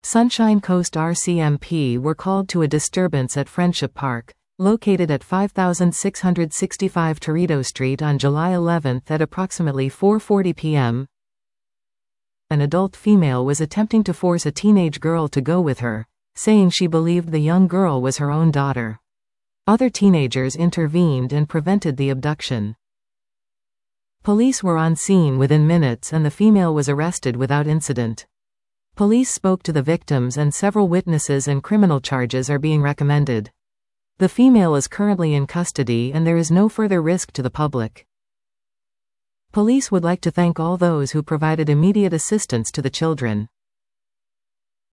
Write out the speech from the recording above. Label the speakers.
Speaker 1: Sunshine Coast RCMP were called to a disturbance at Friendship Park, located at 5665 Torito Street on July 11 at approximately 4:40 p.m. An adult female was attempting to force a teenage girl to go with her, saying she believed the young girl was her own daughter. Other teenagers intervened and prevented the abduction. Police were on scene within minutes and the female was arrested without incident. Police spoke to the victims and several witnesses and criminal charges are being recommended. The female is currently in custody and there is no further risk to the public. Police would like to thank all those who provided immediate assistance to the children.